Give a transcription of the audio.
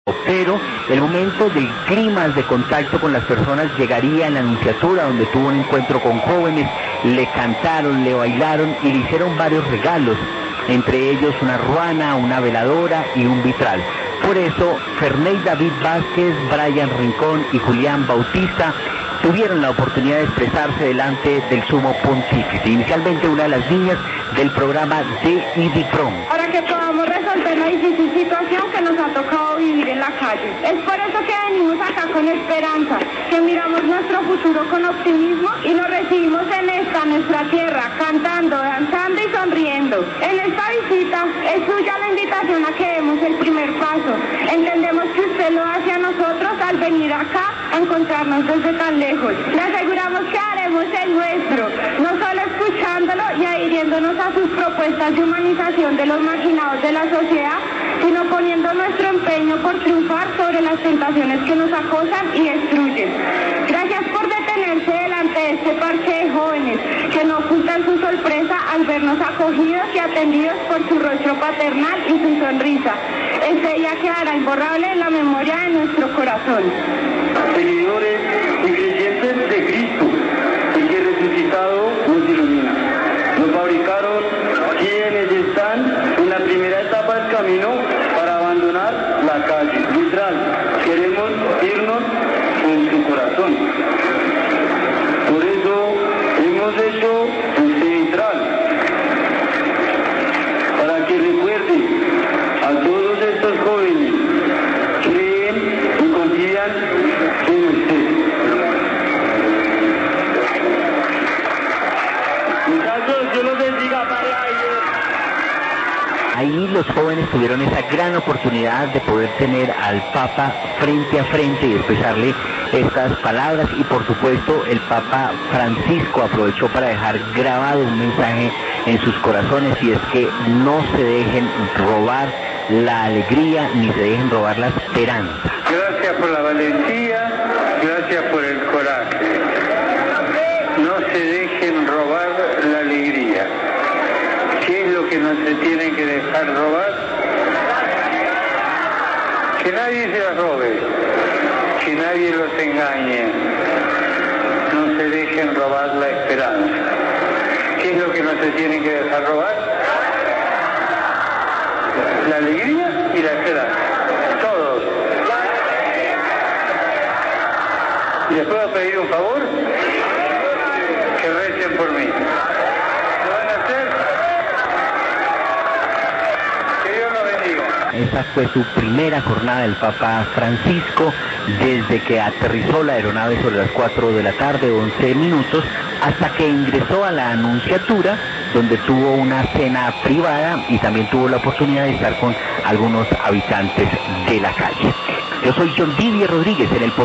Pero el momento del clima de contacto con las personas llegaría en la Anunciatura, donde tuvo un encuentro con jóvenes, le cantaron, le bailaron y le hicieron varios regalos, entre ellos una ruana, una veladora y un vitral. Por eso, Ferney David Vázquez, Brian Rincón y Julián Bautista tuvieron la oportunidad de expresarse delante del Sumo Pontífice, inicialmente una de las niñas del programa de IDIPROM. Para que podamos resolver la difícil situación que nos ha tocado vivir en la calle. Es por eso que venimos acá con esperanza, que miramos nuestro futuro con optimismo y lo recibimos en esta, nuestra tierra, cantando, danzando y sonriendo. En esta visita es suya la invitación a que demos el primer paso. Entendemos que usted lo hace a nosotros al venir acá a encontrarnos desde tan lejos. Le aseguramos que haremos el nuestro, no solo escuchándolo y adhiriéndonos a sus propuestas de humanización de los marginados de la sociedad, sino poniendo nuestro empeño por triunfar sobre las tentaciones que nos acosan y destruyen. Gracias por detenerse delante de este parque de jóvenes que no ocultan su sorpresa al vernos acogidos y atendidos por su rostro paternal y su sonrisa. Este día quedará imborrable en la memoria de nuestro corazón. Seguidores y creyentes de Cristo, el que resucitado nos ilumina. Nos fabricaron quienes están en la primera etapa del camino para abandonar la calle. Literal, queremos irnos con su corazón. Por eso hemos hecho este vitral, para que recuerde a todos estos jóvenes, creen y confían en usted. Muchachos, Dios los bendiga para Ahí los jóvenes tuvieron esa gran oportunidad de poder tener al Papa frente a frente y expresarle estas palabras, y por supuesto el Papa Francisco aprovechó para dejar grabado un mensaje en sus corazones, y es que no se dejen robar la alegría ni se dejen robar la esperanza. Gracias por la valentía, gracias por el coraje. No se dejen robar la alegría. ¿Qué es lo que no se tiene que dejar robar? Que nadie se la robe, que nadie los engañe. No se dejen robar la esperanza. ¿Qué es lo que no se tiene que dejar robar? La alegría y la esperanza. Todos. ¿Y les puedo pedir un favor? Que recen por mí. ¿Lo van a hacer? Que Dios los bendiga. Esa fue su primera jornada del Papa Francisco, desde que aterrizó la aeronave sobre las 4 de la tarde, 11 minutos, hasta que ingresó a la Anunciatura, donde tuvo una cena privada y también tuvo la oportunidad de estar con algunos habitantes de la calle. Yo soy John Didier Rodríguez en el